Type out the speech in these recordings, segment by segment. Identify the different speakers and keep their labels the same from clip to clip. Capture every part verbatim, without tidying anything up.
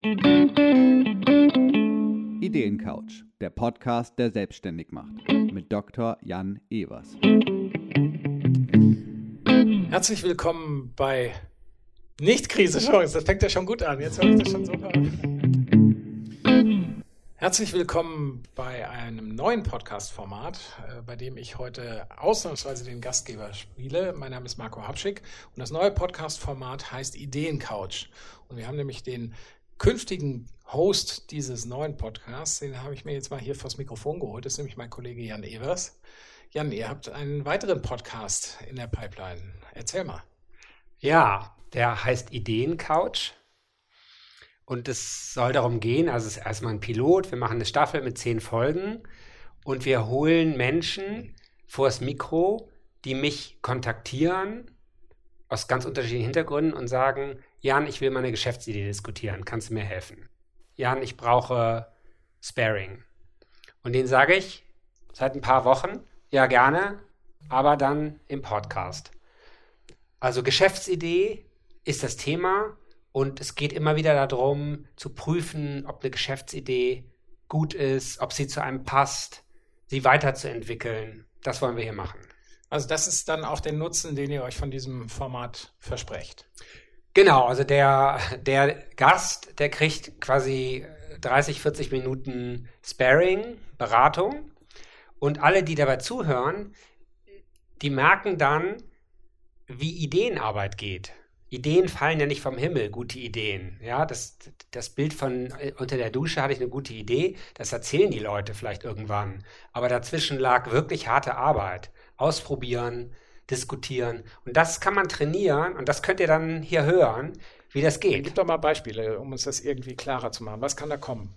Speaker 1: Ideencouch, der Podcast, der selbstständig macht, mit Doktor Jan Evers.
Speaker 2: Herzlich willkommen bei Nicht-Krise Chance. Das fängt ja schon gut an. Jetzt habe ich das schon so. Herzlich willkommen bei einem neuen Podcast-Format, äh, bei dem ich heute ausnahmsweise den Gastgeber spiele. Mein Name ist Marco Habschick und das neue Podcast-Format heißt Ideencouch. Und wir haben nämlich den künftigen Host dieses neuen Podcasts, den habe ich mir jetzt mal hier vors Mikrofon geholt. Das ist nämlich mein Kollege Jan Evers. Jan, ihr habt einen weiteren Podcast in der Pipeline. Erzähl mal.
Speaker 3: Ja, der heißt Ideencouch. Und es soll darum gehen, also es ist erstmal ein Pilot, wir machen eine Staffel mit zehn Folgen und wir holen Menschen vors Mikro, die mich kontaktieren aus ganz unterschiedlichen Hintergründen und sagen, Jan, ich will meine Geschäftsidee diskutieren, kannst du mir helfen? Jan, ich brauche Sparring. Und denen sage ich seit ein paar Wochen, ja gerne, aber dann im Podcast. Also Geschäftsidee ist das Thema. Und es geht immer wieder darum, zu prüfen, ob eine Geschäftsidee gut ist, ob sie zu einem passt, sie weiterzuentwickeln. Das wollen wir hier machen.
Speaker 2: Also das ist dann auch der Nutzen, den ihr euch von diesem Format versprecht.
Speaker 3: Genau, also der, der Gast, der kriegt quasi dreißig, vierzig Minuten Sparring, Beratung. Und alle, die dabei zuhören, die merken dann, wie Ideenarbeit geht. Ideen fallen ja nicht vom Himmel, gute Ideen. Ja, das, das Bild von äh, unter der Dusche hatte ich eine gute Idee, das erzählen die Leute vielleicht irgendwann. Aber dazwischen lag wirklich harte Arbeit. Ausprobieren, diskutieren. Und das kann man trainieren und das könnt ihr dann hier hören, wie das geht.
Speaker 2: Gib doch mal Beispiele, um uns das irgendwie klarer zu machen. Was kann da kommen?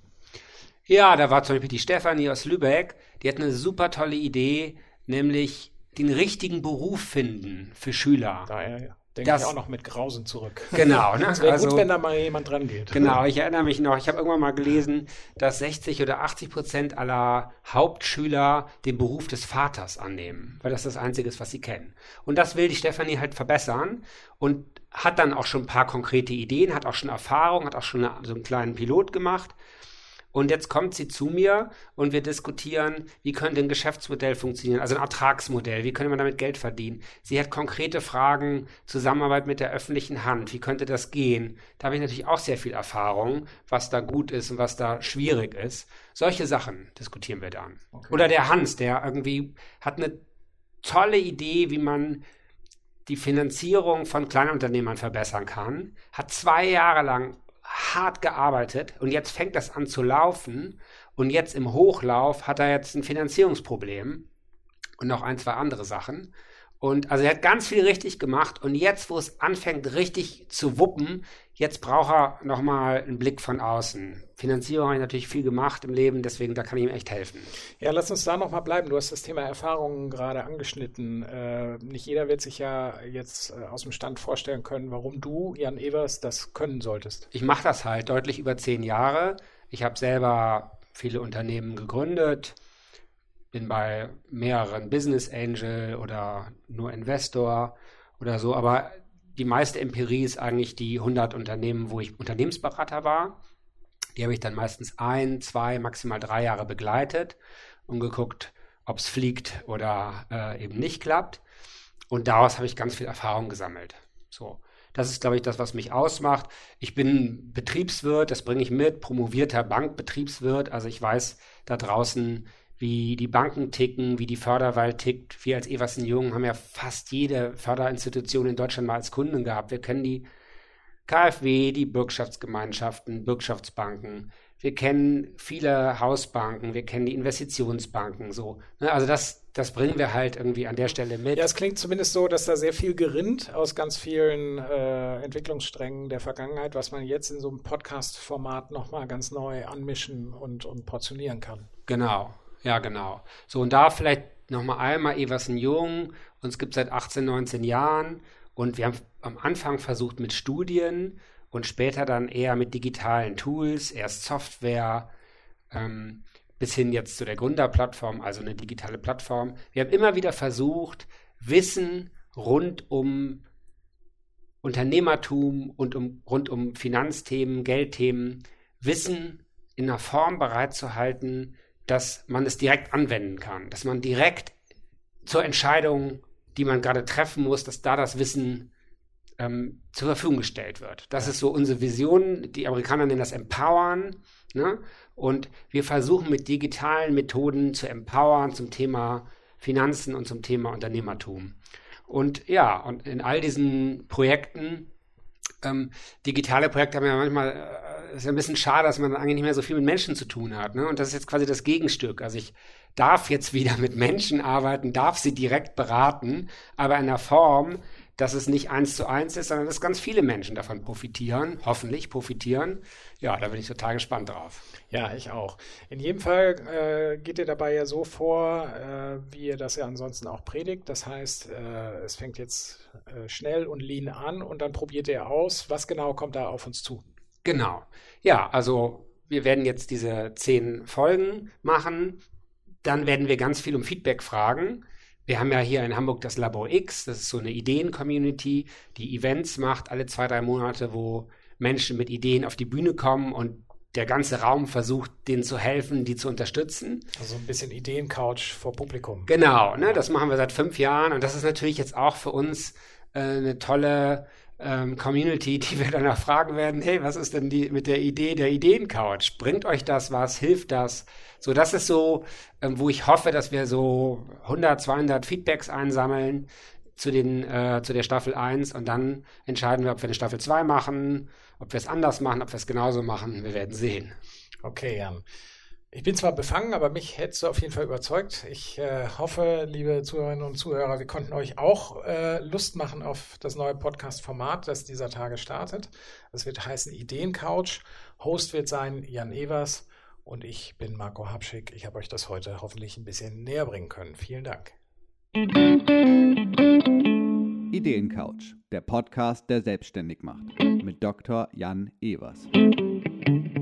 Speaker 3: Ja, da war zum Beispiel die Stefanie aus Lübeck, die hat eine super tolle Idee, nämlich den richtigen Beruf finden für Schüler.
Speaker 2: Da, ja, ja. Denke ich auch noch mit Grausen zurück.
Speaker 3: Genau. Ne?
Speaker 2: Es wäre
Speaker 3: also,
Speaker 2: gut, wenn da mal jemand dran geht.
Speaker 3: Genau, ich erinnere mich noch, ich habe irgendwann mal gelesen, dass sechzig oder achtzig Prozent aller Hauptschüler den Beruf des Vaters annehmen, weil das das Einzige ist, was sie kennen. Und das will die Stefanie halt verbessern und hat dann auch schon ein paar konkrete Ideen, hat auch schon Erfahrung, hat auch schon eine, so einen kleinen Pilot gemacht. Und jetzt kommt sie zu mir und wir diskutieren, wie könnte ein Geschäftsmodell funktionieren, also ein Ertragsmodell, wie könnte man damit Geld verdienen. Sie hat konkrete Fragen, Zusammenarbeit mit der öffentlichen Hand, wie könnte das gehen. Da habe ich natürlich auch sehr viel Erfahrung, was da gut ist und was da schwierig ist. Solche Sachen diskutieren wir dann. Okay. Oder der Hans, der irgendwie hat eine tolle Idee, wie man die Finanzierung von Kleinunternehmern verbessern kann, hat zwei Jahre lang hart gearbeitet und jetzt fängt das an zu laufen und jetzt im Hochlauf hat er jetzt ein Finanzierungsproblem und noch ein, zwei andere Sachen. Und also er hat ganz viel richtig gemacht und jetzt, wo es anfängt richtig zu wuppen, jetzt braucht er nochmal einen Blick von außen. Finanzierung habe ich natürlich viel gemacht im Leben, deswegen da kann ich ihm echt helfen.
Speaker 2: Ja, lass uns da nochmal bleiben. Du hast das Thema Erfahrungen gerade angeschnitten. Äh, nicht jeder wird sich ja jetzt äh, aus dem Stand vorstellen können, warum du, Jan Evers, das können solltest.
Speaker 3: Ich mache das halt deutlich über zehn Jahre. Ich habe selber viele Unternehmen gegründet, bin bei mehreren Business Angel oder nur Investor oder so, aber die meiste Empirie ist eigentlich die hundert Unternehmen, wo ich Unternehmensberater war. Die habe ich dann meistens ein, zwei, maximal drei Jahre begleitet und geguckt, ob es fliegt oder äh, eben nicht klappt. Und daraus habe ich ganz viel Erfahrung gesammelt. So, das ist, glaube ich, das, was mich ausmacht. Ich bin Betriebswirt, das bringe ich mit, promovierter Bankbetriebswirt. Also ich weiß da draußen, wie die Banken ticken, wie die Förderwelt tickt. Wir als Eversen Jung haben ja fast jede Förderinstitution in Deutschland mal als Kunden gehabt. Wir kennen die KfW, die Bürgschaftsgemeinschaften, Bürgschaftsbanken. Wir kennen viele Hausbanken, wir kennen die Investitionsbanken. So, ne? Also das, das bringen wir halt irgendwie an der Stelle mit.
Speaker 2: Ja, es klingt zumindest so, dass da sehr viel gerinnt aus ganz vielen äh, Entwicklungssträngen der Vergangenheit, was man jetzt in so einem Podcast-Format nochmal ganz neu anmischen und, und portionieren kann.
Speaker 3: Genau. Ja, genau. So, und da vielleicht nochmal einmal Eversen Jung. Uns gibt es seit achtzehn, neunzehn Jahren und wir haben am Anfang versucht mit Studien und später dann eher mit digitalen Tools, erst Software, ähm, bis hin jetzt zu der Gründerplattform, also eine digitale Plattform. Wir haben immer wieder versucht, Wissen rund um Unternehmertum und um, rund um Finanzthemen, Geldthemen Wissen in einer Form bereitzuhalten, dass man es direkt anwenden kann, dass man direkt zur Entscheidung, die man gerade treffen muss, dass da das Wissen ähm, zur Verfügung gestellt wird. Das ja. ist so unsere Vision. Die Amerikaner nennen das Empowern. Ne? Und wir versuchen mit digitalen Methoden zu empowern zum Thema Finanzen und zum Thema Unternehmertum. Und ja, und in all diesen Projekten, ähm, digitale Projekte haben ja manchmal, äh, ist ja ein bisschen schade, dass man eigentlich nicht mehr so viel mit Menschen zu tun hat. Ne? Und das ist jetzt quasi das Gegenstück. Also ich darf jetzt wieder mit Menschen arbeiten, darf sie direkt beraten, aber in einer Form, dass es nicht eins zu eins ist, sondern dass ganz viele Menschen davon profitieren, hoffentlich profitieren. Ja, da bin ich total gespannt drauf.
Speaker 2: Ja, ich auch. In jedem Fall äh, geht ihr dabei ja so vor, äh, wie ihr das ja ansonsten auch predigt. Das heißt, äh, es fängt jetzt äh, schnell und lean an und dann probiert ihr aus. Was genau kommt da auf uns zu?
Speaker 3: Genau. Ja, also wir werden jetzt diese zehn Folgen machen. Dann werden wir ganz viel um Feedback fragen. Wir haben ja hier in Hamburg das Labor X, das ist so eine Ideen-Community, die Events macht alle zwei, drei Monate, wo Menschen mit Ideen auf die Bühne kommen und der ganze Raum versucht, denen zu helfen, die zu unterstützen.
Speaker 2: Also ein bisschen Ideen-Couch vor Publikum.
Speaker 3: Genau, ne, das machen wir seit fünf Jahren und das ist natürlich jetzt auch für uns äh, eine tolle ähm, Community, die wir danach fragen werden, hey, was ist denn die mit der Idee der Ideen-Couch? Bringt euch das was? Hilft das? So, das ist so, ähm, wo ich hoffe, dass wir so hundert, zweihundert Feedbacks einsammeln zu den äh, zu der Staffel eins und dann entscheiden wir, ob wir eine Staffel zwei machen, ob wir es anders machen, ob wir es genauso machen. Wir werden sehen.
Speaker 2: Okay, Jan. Ich bin zwar befangen, aber mich hättest du auf jeden Fall überzeugt. Ich äh, hoffe, liebe Zuhörerinnen und Zuhörer, wir konnten euch auch äh, Lust machen auf das neue Podcast-Format, das dieser Tage startet. Es wird heißen Ideen-Couch. Host wird sein Jan Evers und ich bin Marco Habschick. Ich habe euch das heute hoffentlich ein bisschen näher bringen können. Vielen Dank.
Speaker 1: Ideen-Couch, der Podcast, der selbstständig macht. Mit Doktor Jan Evers.